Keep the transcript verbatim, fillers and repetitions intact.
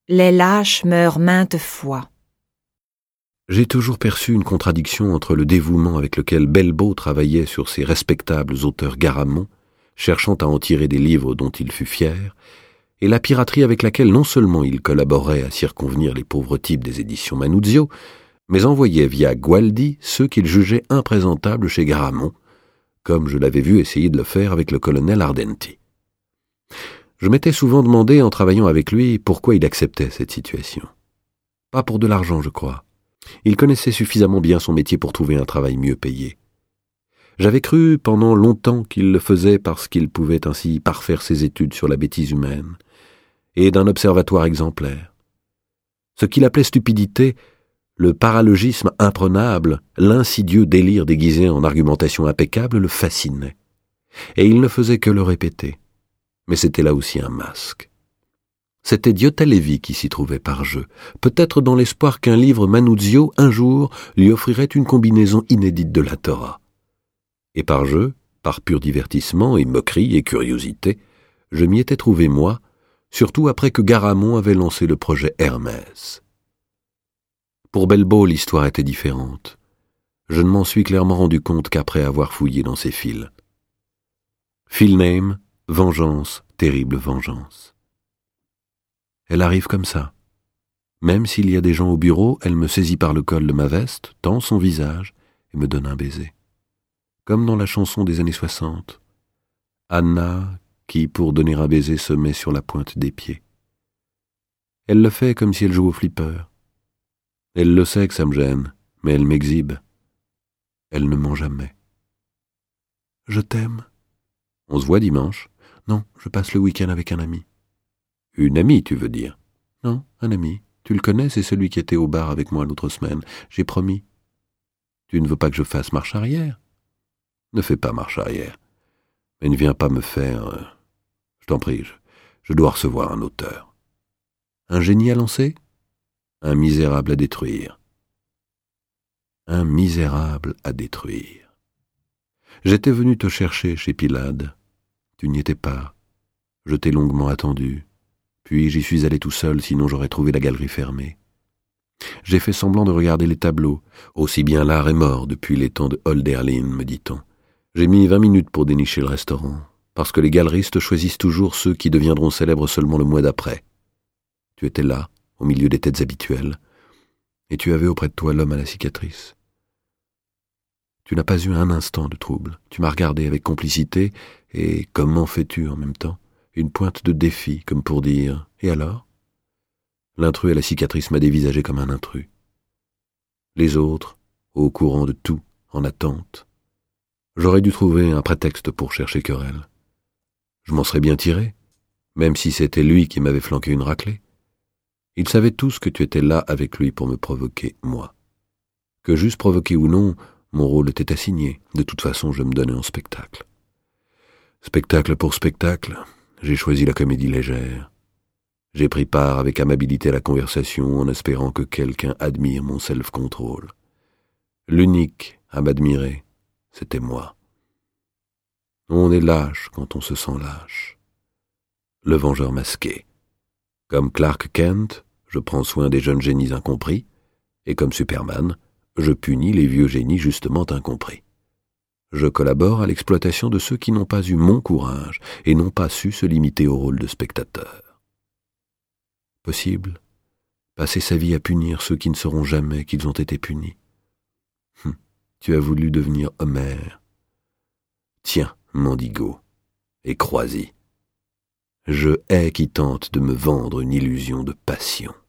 Les lâches meurent maintes fois. J'ai toujours perçu une contradiction entre le dévouement avec lequel Bellebaud travaillait sur ces respectables auteurs Garamond, cherchant à en tirer des livres dont il fut fier, et la piraterie avec laquelle non seulement il collaborait à circonvenir les pauvres types des éditions Manuzio, mais envoyait via Gualdi ceux qu'il jugeait imprésentables chez Garamond, comme je l'avais vu essayer de le faire avec le colonel Ardenti. Je m'étais souvent demandé, en travaillant avec lui, pourquoi il acceptait cette situation. Pas pour de l'argent, je crois. Il connaissait suffisamment bien son métier pour trouver un travail mieux payé. J'avais cru pendant longtemps qu'il le faisait parce qu'il pouvait ainsi parfaire ses études sur la bêtise humaine, et d'un observatoire exemplaire. Ce qu'il appelait stupidité, le paralogisme imprenable, l'insidieux délire déguisé en argumentation impeccable le fascinait, et il ne faisait que le répéter. Mais c'était là aussi un masque. C'était Diotta Lévy qui s'y trouvait par jeu, peut-être dans l'espoir qu'un livre Manuzio, un jour, lui offrirait une combinaison inédite de la Torah. Et par jeu, par pur divertissement et moquerie et curiosité, je m'y étais trouvé moi, surtout après que Garamond avait lancé le projet Hermès. Pour Bellebaud, l'histoire était différente. Je ne m'en suis clairement rendu compte qu'après avoir fouillé dans ses fils. Fil name, vengeance, terrible vengeance. Elle arrive comme ça. Même s'il y a des gens au bureau, elle me saisit par le col de ma veste, tend son visage et me donne un baiser. Comme dans la chanson des années soixante. Anna, qui, pour donner un baiser, se met sur la pointe des pieds. Elle le fait comme si elle joue au flipper. Elle le sait que ça me gêne, mais elle m'exhibe. Elle ne ment jamais. Je t'aime. On se voit dimanche. Non, je passe le week-end avec un ami. Une amie, tu veux dire? Non, un ami. Tu le connais, c'est celui qui était au bar avec moi l'autre semaine. J'ai promis. Tu ne veux pas que je fasse marche arrière? Ne fais pas marche arrière. Mais ne viens pas me faire... Euh... Je t'en prie, je, je dois recevoir un auteur. Un génie à lancer? Un misérable à détruire. Un misérable à détruire. J'étais venu te chercher chez Pilade. Tu n'y étais pas. Je t'ai longuement attendu. Puis j'y suis allé tout seul, sinon j'aurais trouvé la galerie fermée. J'ai fait semblant de regarder les tableaux. Aussi bien l'art est mort depuis les temps de Hölderlin, me dit-on. J'ai mis vingt minutes pour dénicher le restaurant, parce que les galeristes choisissent toujours ceux qui deviendront célèbres seulement le mois d'après. Tu étais là, au milieu des têtes habituelles, et tu avais auprès de toi l'homme à la cicatrice. Tu n'as pas eu un instant de trouble. Tu m'as regardé avec complicité, et comment fais-tu en même temps? Une pointe de défi, comme pour dire « Et alors ?» L'intrus à la cicatrice m'a dévisagé comme un intrus. Les autres, au courant de tout, en attente. J'aurais dû trouver un prétexte pour chercher querelle. Je m'en serais bien tiré, même si c'était lui qui m'avait flanqué une raclée. Ils savaient tous que tu étais là avec lui pour me provoquer, moi. Que j'eusse provoqué ou non, mon rôle était assigné. De toute façon, je me donnais en spectacle. Spectacle pour spectacle, j'ai choisi la comédie légère. J'ai pris part avec amabilité à la conversation en espérant que quelqu'un admire mon self-control. L'unique à m'admirer, c'était moi. On est lâche quand on se sent lâche. Le vengeur masqué. Comme Clark Kent, je prends soin des jeunes génies incompris, et comme Superman, je punis les vieux génies justement incompris. Je collabore à l'exploitation de ceux qui n'ont pas eu mon courage et n'ont pas su se limiter au rôle de spectateur. Possible, passer sa vie à punir ceux qui ne sauront jamais qu'ils ont été punis. Hum, tu as voulu devenir Homère. Tiens, mendigo, et crois-y. Je hais qui tente de me vendre une illusion de passion.